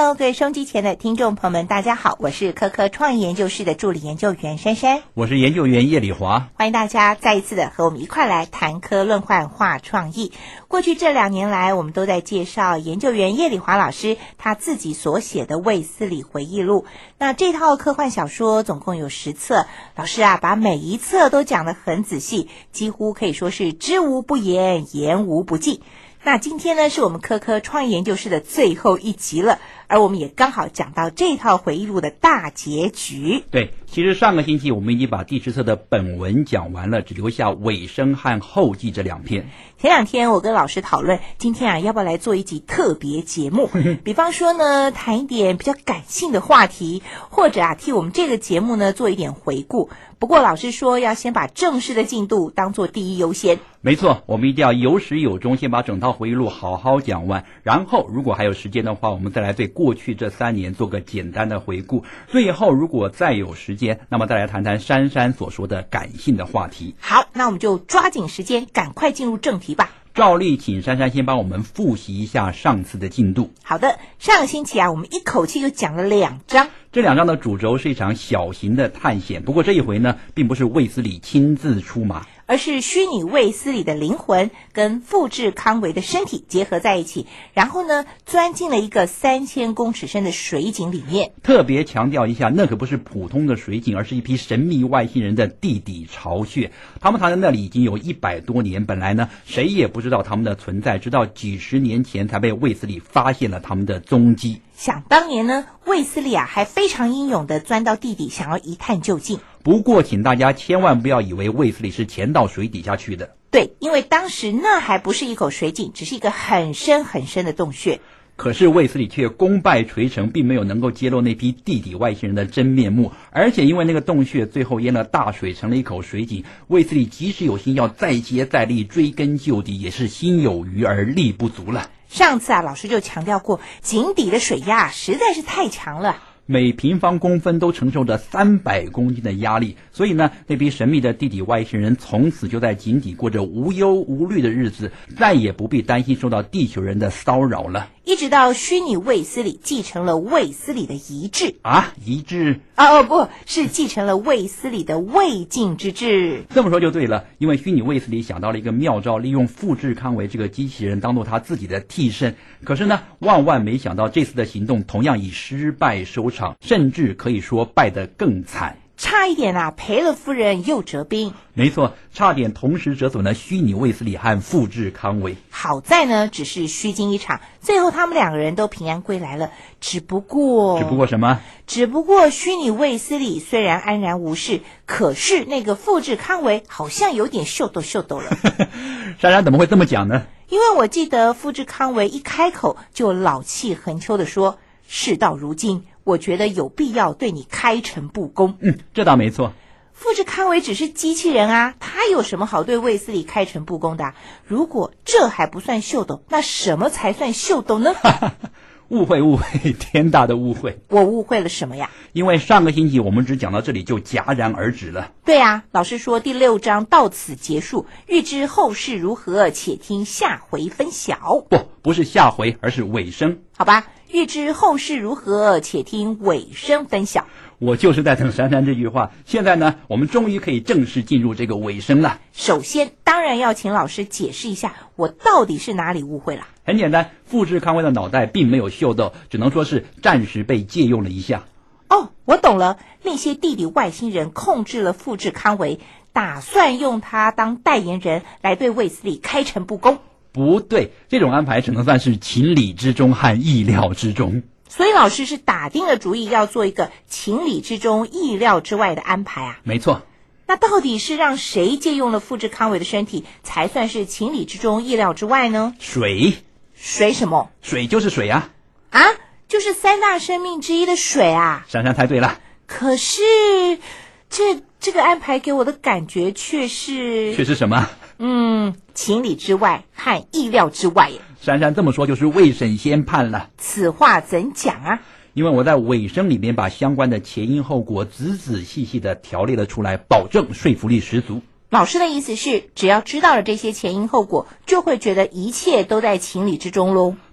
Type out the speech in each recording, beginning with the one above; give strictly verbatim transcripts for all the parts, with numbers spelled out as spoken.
Hello， 各位收音机前的听众朋友们，大家好，我是科科创意研究室的助理研究员珊珊， 我是研究员叶礼华， 欢迎大家再一次的和我们一块来谈科论幻话创意。过去这两年来，我们都在介绍研究员叶礼华老师他自己所写的卫斯理回忆录。那这套科幻小说总共有十册，老师啊把每一册都讲得很仔细，几乎可以说是知无不言，言无不尽。那今天呢是我们科科创意研究室的最后一集了，而我们也刚好讲到这套回忆录的大结局。 对，其实上个星期我们已经把第十册的本文讲完了，只留下尾声和后记这两篇。 前两天我跟老师讨论，今天啊要不要来做一集特别节目比方说呢谈一点比较感性的话题，或者啊替我们这个节目呢做一点回顾。不过老师说要先把正式的进度当做第一优先。 没错，我们一定要有始有终，先把整套回忆录好好讲完，然后如果还有时间的话，我们再来对过去这三年做个简单的回顾。最后如果再有时间，那么再来谈谈珊珊所说的感性的话题。 好，那我们就抓紧时间赶快进入正题吧。 照例请珊珊先帮我们复习一下上次的进度。 好的，上个星期啊我们一口气就讲了两章， 这两章的主轴是一场小型的探险，不过这一回呢并不是卫斯理亲自出马， 而是虚拟卫斯理的灵魂跟复制康维的身体结合在一起，然后呢钻进了一个三千公尺深的水井里面。 特别强调一下，那可不是普通的水井，而是一批神秘外星人的地底巢穴。他们藏在那里已经有一百多年，本来呢谁也不知道他们的存在，直到几十年前才被卫斯理发现了他们的踪迹。 想当年呢，卫斯理啊还非常英勇地钻到地底，想要一探究竟。 不过请大家千万不要以为卫斯理是潜到水底下去的。 对，因为当时那还不是一口水井，只是一个很深很深的洞穴。 可是卫斯理却功败垂成，并没有能够揭露那批地底外星人的真面目，而且因为那个洞穴最后淹了大水，成了一口水井，卫斯理即使有心要再接再厉，追根究底，也是心有余而力不足了。 上次啊老师就强调过，井底的水压实在是太强了， 每平方公分都承受着三百公斤的压力，所以呢，那批神秘的地底外星人从此就在井底过着无忧无虑的日子，再也不必担心受到地球人的骚扰了。 一直到虚拟卫斯理继承了卫斯理的遗志啊，遗志啊哦不是继承了卫斯理的未尽之志。 这么说就对了，因为虚拟卫斯理想到了一个妙招，利用复制康维这个机器人当做他自己的替身。可是呢，万万没想到这次的行动同样以失败收场，甚至可以说败得更惨。 差一点啊，赔了夫人又折兵。 没错，差点同时折损了虚拟卫斯理和复制康维。 好在呢，只是虚惊一场，最后他们两个人都平安归来了。只不过， 只不过什么？ 只不过虚拟卫斯理虽然安然无事，可是那个复制康维好像有点秀逗秀逗了。 珊珊怎么会这么讲呢？ 因为我记得复制康维一开口就老气横秋地说，事到如今，我觉得有必要对你开诚布公。 嗯，这倒没错。 复制康维只是机器人啊，他有什么好对卫斯理开诚布公的啊？如果这还不算秀逗，那什么才算秀逗呢？ 误会误会，天大的误会。 我误会了什么呀？ 因为上个星期我们只讲到这里就戛然而止了。 对啊，老师说第六章到此结束，欲知后事如何，且听下回分晓。 不，不是下回，而是尾声。 好吧，欲知后事如何，且听尾声分晓。 我就是在等珊珊这句话。现在呢，我们终于可以正式进入这个尾声了。 首先，当然要请老师解释一下，我到底是哪里误会了。 很简单，复制康维的脑袋并没有秀逗，只能说是暂时被借用了一下。 哦，我懂了，那些地底外星人控制了复制康维，打算用他当代言人来对卫斯理开诚布公。 不对，这种安排只能算是情理之中和意料之中。 所以老师是打定了主意要做一个情理之中意料之外的安排啊。 没错。 那到底是让谁借用了复制康维的身体才算是情理之中意料之外呢？ 水。 水什么？ 水就是水啊。 啊，就是三大生命之一的水啊。 珊珊猜对了。 可是这这个安排给我的感觉却是却是什么？ 嗯，情理之外和意料之外耶。 珊珊这么说就是未审先判了。 此话怎讲啊？ 因为我在尾声里面把相关的前因后果仔仔细细的条列了出来，保证说服力十足。 老师的意思是，只要知道了这些前因后果，就会觉得一切都在情理之中喽。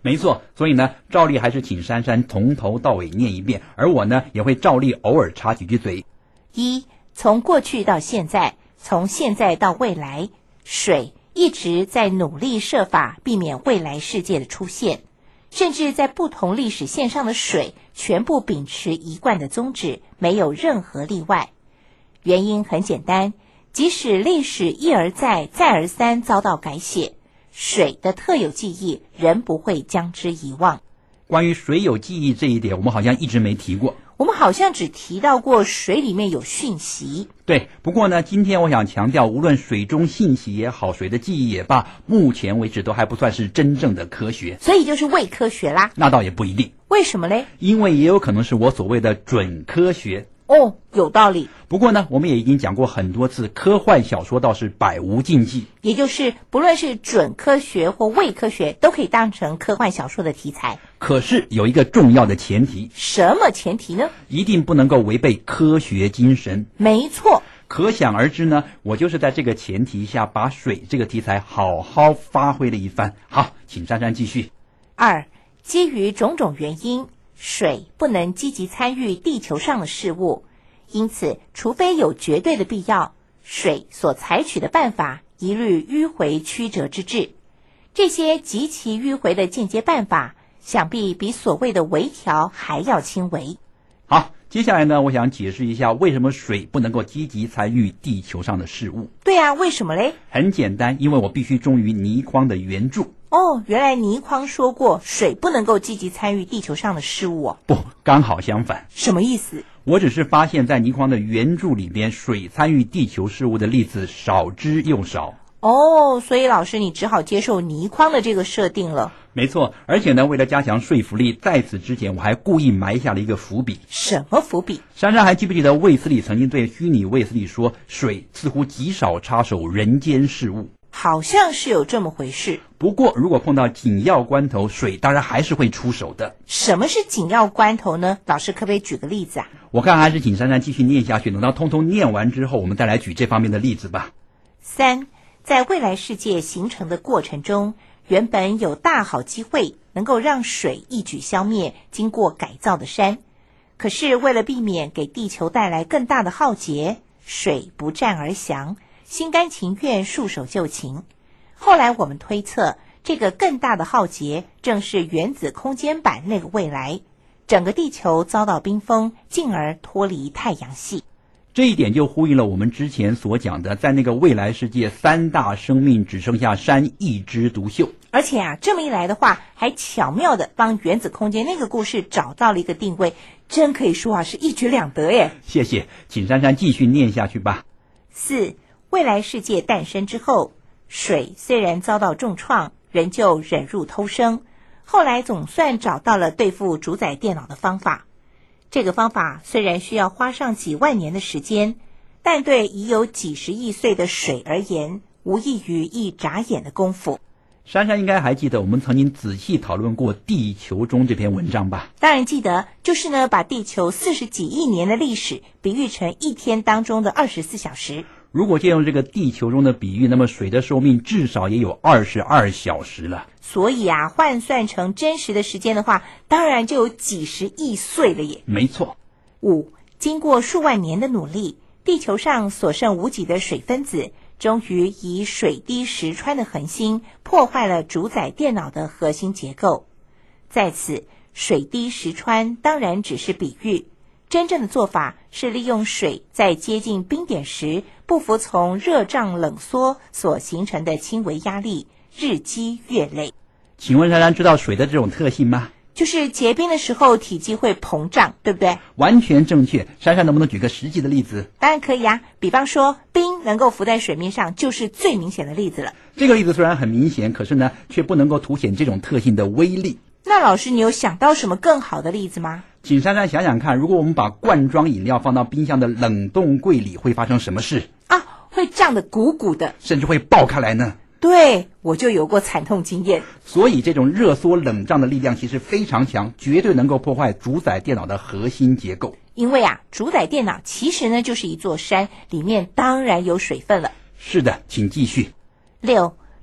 没错，所以呢，照例还是请珊珊从头到尾念一遍，而我呢，也会照例偶尔插几句嘴。 一，从过去到现在，从现在到未来，水一直在努力设法避免未来世界的出现，甚至在不同历史线上的水全部秉持一贯的宗旨，没有任何例外。原因很简单，即使历史一而再再而三遭到改写，水的特有记忆仍不会将之遗忘。 关于水有记忆这一点，我们好像一直没提过。 我们好像只提到过水里面有讯息。 对，不过呢，今天我想强调，无论水中信息也好，水的记忆也罢，目前为止都还不算是真正的科学， 所以就是伪科学啦。 那倒也不一定。 为什么嘞？ 因为也有可能是我所谓的准科学。 哦，有道理。 不过呢，我们也已经讲过很多次，科幻小说倒是百无禁忌， 也就是不论是准科学或伪科学，都可以当成科幻小说的题材。 可是有一个重要的前提。 什么前提呢？ 一定不能够违背科学精神。 没错。 可想而知呢，我就是在这个前提下，把水这个题材好好发挥了一番。好，请珊珊继续。 二，基于种种原因，水不能积极参与地球上的事物，因此除非有绝对的必要，水所采取的办法一律迂回曲折之至。这些极其迂回的间接办法，想必比所谓的微调还要轻微。 好，接下来呢，我想解释一下为什么水不能够积极参与地球上的事物。 对啊，为什么嘞？ 很简单，因为我必须忠于倪匡的原著。 哦，原来倪匡说过水不能够积极参与地球上的事物哦。 不，刚好相反。 什么意思？ 我只是发现在倪匡的原著里边，水参与地球事物的例子少之又少。 哦，所以老师你只好接受倪匡的这个设定了。 没错，而且呢，为了加强说服力，在此之前我还故意埋下了一个伏笔。 什么伏笔？ 珊珊还记不记得卫斯理曾经对虚拟卫斯理说，水似乎极少插手人间事务？ 好像是有这么回事。 不过如果碰到紧要关头，水当然还是会出手的。 什么是紧要关头呢？老师可不可以举个例子啊？ 我看还是请珊珊继续念下去，等到通通念完之后，我们再来举这方面的例子吧。 三，在未来世界形成的过程中，原本有大好机会能够让水一举消灭经过改造的山，可是为了避免给地球带来更大的浩劫，水不战而降，心甘情愿束手就擒。后来我们推测，这个更大的浩劫正是原子空间版那个未来，整个地球遭到冰封，进而脱离太阳系。 这一点就呼应了我们之前所讲的，在那个未来世界，三大生命只剩下山一枝独秀。 而且啊，这么一来的话，还巧妙的帮原子空间那个故事找到了一个定位，真可以说啊，是一举两得耶。 谢谢，请珊珊继续念下去吧。 四，未来世界诞生之后，水虽然遭到重创，仍旧忍辱偷生，后来总算找到了对付主宰电脑的方法。这个方法虽然需要花上几万年的时间，但对已有几十亿岁的水而言，无异于一眨眼的功夫。 珊珊应该还记得我们曾经仔细讨论过《地球中》这篇文章吧？ 当然记得，就是呢，把地球四十几亿年的历史比喻成一天当中的二十四小时。 如果借用这个地球中的比喻，那么水的寿命至少也有二十二小时了。 所以啊，换算成真实的时间的话，当然就有几十亿岁了耶。 没错。 五，经过数万年的努力，地球上所剩无几的水分子，终于以水滴石穿的恒星破坏了主宰电脑的核心结构。在此，水滴石穿当然只是比喻，真正的做法是利用水在接近冰点时，不服从热胀冷缩所形成的轻微压力，日积月累。 请问珊珊知道水的这种特性吗？ 就是结冰的时候体积会膨胀，对不对？ 完全正确。珊珊能不能举个实际的例子？ 当然可以啊，比方说冰能够浮在水面上，就是最明显的例子了。 这个例子虽然很明显，可是呢，却不能够凸显这种特性的威力。 那老师，你有想到什么更好的例子吗？ 请珊珊想想看，如果我们把罐装饮料放到冰箱的冷冻柜里，会发生什么事啊？会胀得鼓鼓的， 甚至会爆开来呢。 对，我就有过惨痛经验。 所以这种热缩冷胀的力量其实非常强，绝对能够破坏主宰电脑的核心结构。 因为啊，主宰电脑其实呢就是一座山，里面当然有水分了。 是的，请继续。 六，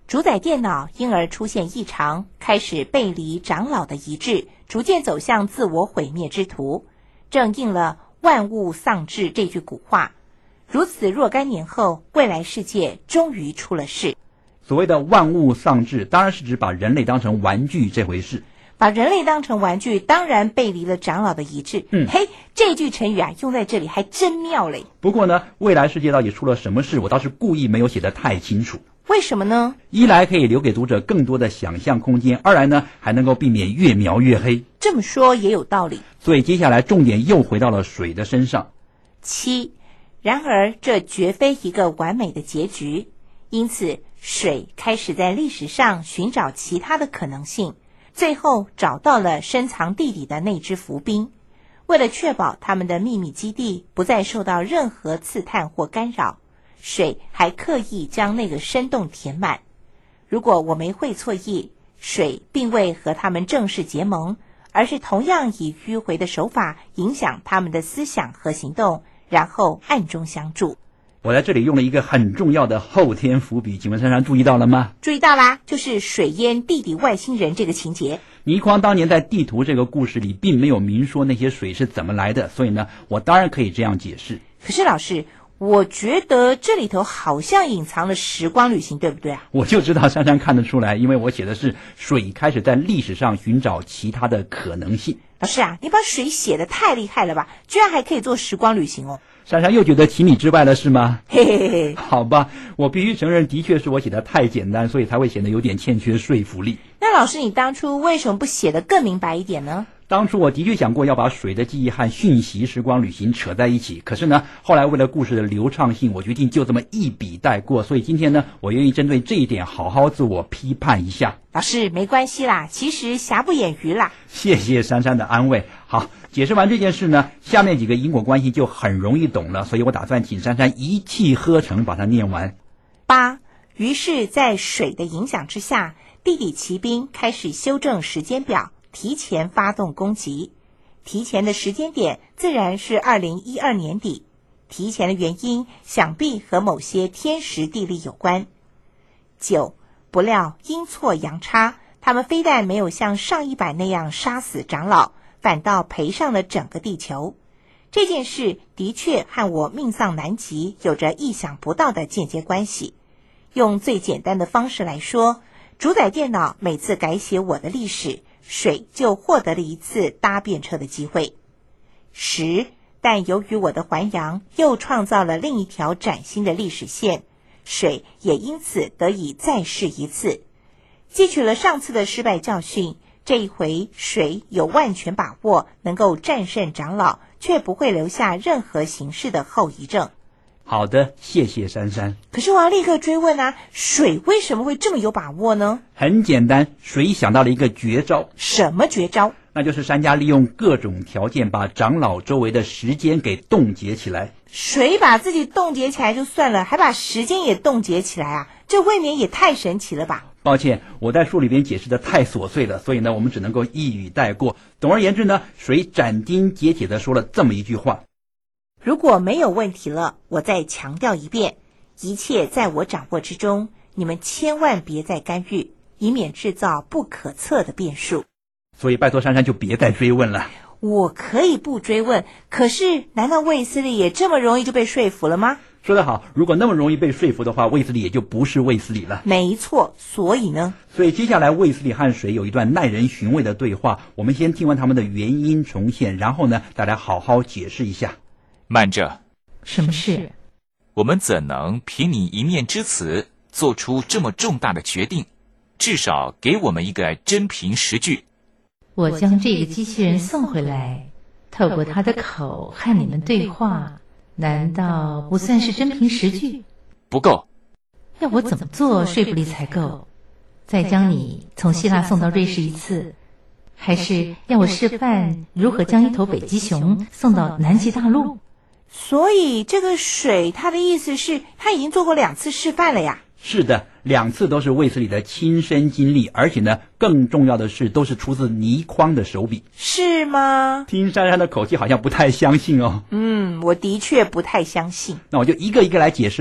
主宰电脑因而出现异常，开始背离长老的遗志，逐渐走向自我毁灭之途，正应了万物丧志这句古话。如此若干年后，未来世界终于出了事。 所谓的万物丧志，当然是指把人类当成玩具这回事。 把人类当成玩具，当然背离了长老的遗志。 嗯， 嘿，这句成语啊，用在这里还真妙嘞。 不过呢，未来世界到底出了什么事，我倒是故意没有写得太清楚。 为什么呢？ 一来可以留给读者更多的想象空间，二来呢还能够避免越描越黑。 这么说也有道理。 所以接下来重点又回到了水的身上。 七，然而这绝非一个完美的结局，因此水开始在历史上寻找其他的可能性，最后找到了深藏地底的那只浮冰。为了确保他们的秘密基地不再受到任何刺探或干扰，水还刻意将那个深洞填满。如果我没会错意，水并未和他们正式结盟，而是同样以迂回的手法影响他们的思想和行动，然后暗中相助。 我在这里用了一个很重要的后天伏笔，请问珊珊注意到了吗？ 注意到啦，就是水淹地底外星人这个情节。 倪匡当年在地图这个故事里并没有明说那些水是怎么来的，所以呢，我当然可以这样解释。 可是老师，我觉得这里头好像隐藏了时光旅行，对不对啊？ 我就知道珊珊看得出来，因为我写的是水开始在历史上寻找其他的可能性。 老师啊，你把水写得太厉害了吧，居然还可以做时光旅行哦。 珊珊又觉得情理之外了是吗？ 嘿嘿嘿， 好吧，我必须承认，的确是我写的太简单，所以才会显得有点欠缺说服力。 那老师，你当初为什么不写得更明白一点呢？ 当初我的确想过要把水的记忆和讯息时光旅行扯在一起，可是呢，后来为了故事的流畅性，我决定就这么一笔带过。所以今天呢，我愿意针对这一点好好自我批判一下。 老师，没关系啦，其实瑕不掩瑜啦。 谢谢珊珊的安慰。好，解释完这件事呢，下面几个因果关系就很容易懂了，所以我打算请珊珊一气呵成把它念完。 八，于是在水的影响之下，地底骑兵开始修正时间表，提前发动攻击。提前的时间点自然是二零一二年底，提前的原因想必和某些天时地利有关。九，不料阴错阳差，他们非但没有像上一版那样杀死长老，反倒赔上了整个地球。这件事的确和我命丧南极有着意想不到的间接关系。用最简单的方式来说，主宰电脑每次改写我的历史，水就获得了一次搭便车的机会。十，但由于我的还阳又创造了另一条崭新的历史线，水也因此得以再试一次。汲取了上次的失败教训，这一回水有万全把握能够战胜长老，却不会留下任何形式的后遗症。 好的，谢谢珊珊。 可是我要立刻追问啊，水为什么会这么有把握呢？ 很简单，水想到了一个绝招。 什么绝招？ 那就是珊家利用各种条件把长老周围的时间给冻结起来。 水把自己冻结起来就算了，还把时间也冻结起来啊，这未免也太神奇了吧。 抱歉，我在书里边解释的太琐碎了，所以呢，我们只能够一语带过。总而言之呢，水斩钉截铁地说了这么一句话： 如果没有问题了，我再强调一遍，一切在我掌握之中，你们千万别再干预，以免制造不可测的变数。 所以拜托珊珊就别再追问了。 我可以不追问，可是难道卫斯理也这么容易就被说服了吗？ 说得好，如果那么容易被说服的话，卫斯理也就不是卫斯理了。 没错，所以呢？ 所以接下来卫斯理和水有一段耐人寻味的对话，我们先听完他们的原因重现，然后呢，大家好好解释一下。 慢着， 什么事？ 我们怎能凭你一面之词做出这么重大的决定？至少给我们一个真凭实据。 我将这个机器人送回来，透过他的口和你们对话，难道不算是真凭实据？ 不够。 要我怎么做说服力才够？再将你从希腊送到瑞士一次，还是要我示范如何将一头北极熊送到南极大陆？ 所以这个水他的意思是他已经做过两次示范了呀。 是的，两次都是卫斯理的亲身经历，而且呢，更重要的是都是出自倪匡的手笔。 是吗？ 听珊珊的口气好像不太相信哦。 嗯，我的确不太相信。 那我就一个一个来解释吧。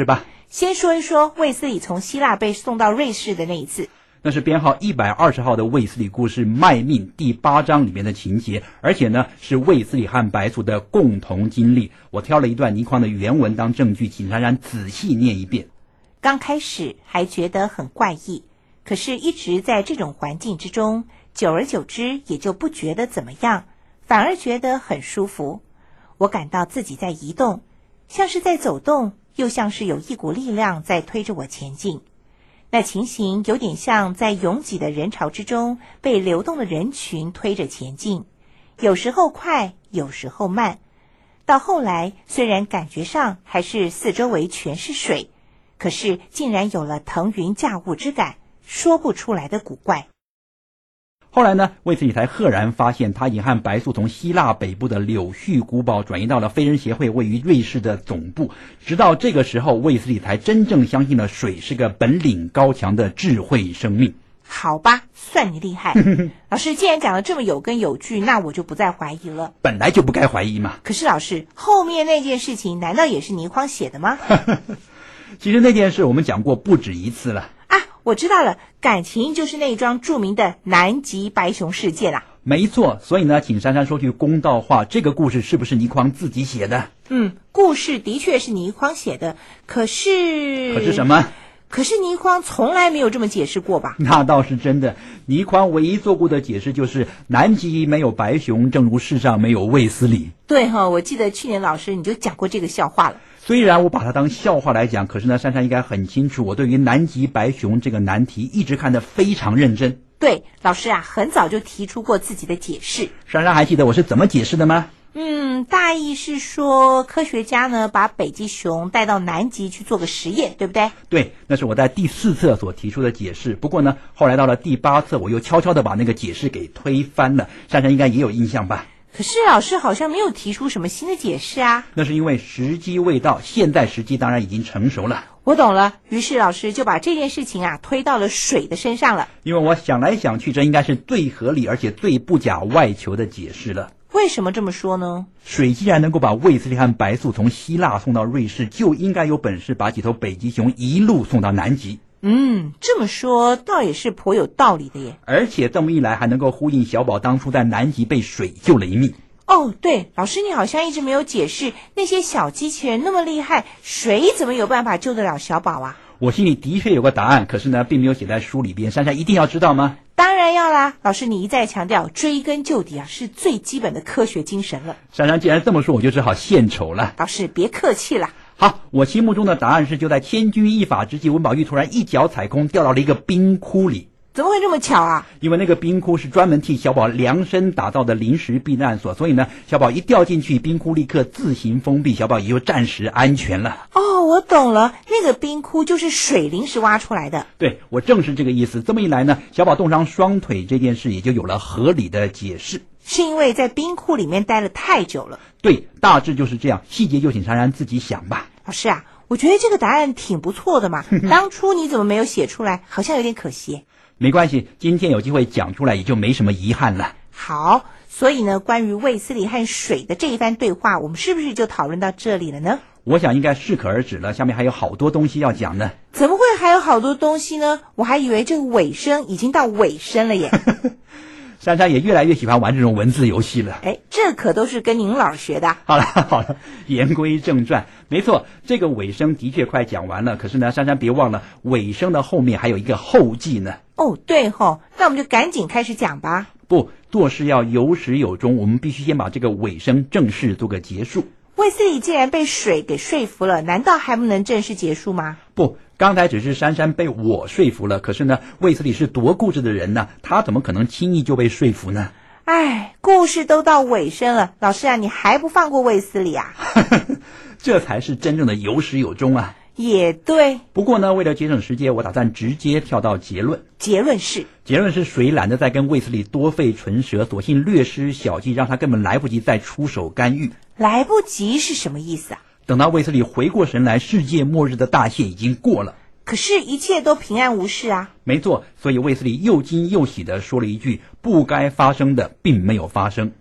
先说一说卫斯理从希腊被送到瑞士的那一次。 那是编号一百二十号的卫斯理故事卖命第八章里面的情节，而且呢是卫斯理和白素的共同经历。我挑了一段倪匡的原文当证据，请珊珊仔细念一遍。 刚开始还觉得很怪异，可是一直在这种环境之中，久而久之也就不觉得怎么样，反而觉得很舒服。我感到自己在移动，像是在走动，又像是有一股力量在推着我前进。那情形有点像在拥挤的人潮之中被流动的人群推着前进，有时候快，有时候慢。到后来，虽然感觉上还是四周围全是水，可是竟然有了腾云驾雾之感，说不出来的古怪。 后来呢，卫斯理才赫然发现，他已经和白素从希腊北部的柳絮古堡转移到了飞人协会位于瑞士的总部。直到这个时候，卫斯理才真正相信了水是个本领高强的智慧生命。 好吧，算你厉害。老师既然讲得这么有根有据，那我就不再怀疑了。 本来就不该怀疑嘛。 可是老师，后面那件事情难道也是倪匡写的吗？ 其实那件事我们讲过不止一次了。 啊，我知道了，感情就是那桩著名的南极白熊事件啦。 没错，所以呢，请珊珊说句公道话，这个故事是不是倪匡自己写的？ 嗯，故事的确是倪匡写的，可是可是什么？ 可是倪匡从来没有这么解释过吧？ 那倒是真的，倪匡唯一做过的解释就是南极没有白熊，正如世上没有卫斯理。 对哈、哦，我记得去年老师你就讲过这个笑话了。 虽然我把它当笑话来讲，可是呢，珊珊应该很清楚，我对于南极白熊这个难题一直看得非常认真。 对，老师啊，很早就提出过自己的解释。 珊珊还记得我是怎么解释的吗？ 嗯，大意是说，科学家呢把北极熊带到南极去做个实验，对不对？ 对，那是我在第四册所提出的解释。不过呢，后来到了第八册，我又悄悄地把那个解释给推翻了。珊珊应该也有印象吧？ 可是老师好像没有提出什么新的解释啊。 那是因为时机未到，现在时机当然已经成熟了。 我懂了，于是老师就把这件事情啊推到了水的身上了。 因为我想来想去，这应该是最合理而且最不假外求的解释了。 为什么这么说呢？ 水既然能够把卫斯理和白素从希腊送到瑞士，就应该有本事把几头北极熊一路送到南极。 嗯，这么说倒也是颇有道理的耶。 而且这么一来，还能够呼应小宝当初在南极被水救了一命。 哦，对，老师你好像一直没有解释，那些小机器人那么厉害，水怎么有办法救得了小宝啊？ 我心里的确有个答案，可是呢，并没有写在书里边。珊珊一定要知道吗？ 当然要啦，老师你一再强调，追根究底啊，是最基本的科学精神了。 珊珊既然这么说，我就只好献丑了。 老师别客气啦。 好，我心目中的答案是，就在千钧一发之际，文宝玉突然一脚踩空，掉到了一个冰窟里。 怎么会这么巧啊？ 因为那个冰窟是专门替小宝量身打造的临时避难所，所以呢，小宝一掉进去，冰窟立刻自行封闭，小宝也就暂时安全了。 哦，我懂了，那个冰窟就是水临时挖出来的。 对，我正是这个意思。这么一来呢，小宝冻伤双腿这件事也就有了合理的解释。 是因为在冰窟里面待了太久了。 对，大致就是这样，细节就请珊珊自己想吧。 老师啊，我觉得这个答案挺不错的嘛，当初你怎么没有写出来？好像有点可惜。 没关系，今天有机会讲出来，也就没什么遗憾了。 好，所以呢，关于卫斯理和水的这一番对话，我们是不是就讨论到这里了呢？ 我想应该适可而止了，下面还有好多东西要讲呢。 怎么会还有好多东西呢？我还以为这个尾声已经到尾声了耶。 珊珊也越来越喜欢玩这种文字游戏了。 哎，这可都是跟您老学的。 好了好了，言归正传。没错，这个尾声的确快讲完了，可是呢，珊珊别忘了，尾声的后面还有一个后记呢。 哦，对吼，那我们就赶紧开始讲吧。 不，做事要有始有终，我们必须先把这个尾声正式做个结束。 卫斯理既然被水给说服了，难道还不能正式结束吗？ 不，刚才只是珊珊被我说服了，可是呢，卫斯理是多固执的人呢，他怎么可能轻易就被说服呢？ 哎，故事都到尾声了，老师啊，你还不放过卫斯理啊？ 这才是真正的有始有终啊。 也对。 不过呢，为了节省时间，我打算直接跳到结论。 结论是？ 结论是谁懒得再跟卫斯理多费唇舌，索性略施小计，让他根本来不及再出手干预。 来不及是什么意思啊？ 等到卫斯理回过神来，世界末日的大限已经过了。 可是，一切都平安无事啊。 没错，所以卫斯理又惊又喜地说了一句：不该发生的并没有发生。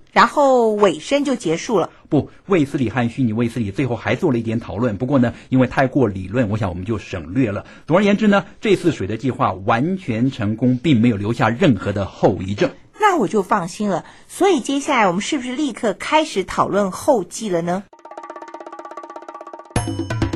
然后尾声就结束了。 不，卫斯理和虚拟卫斯理最后还做了一点讨论，不过呢，因为太过理论，我想我们就省略了。总而言之呢，这次水的计划完全成功，并没有留下任何的后遗症。 那我就放心了。所以接下来我们是不是立刻开始讨论后记了呢？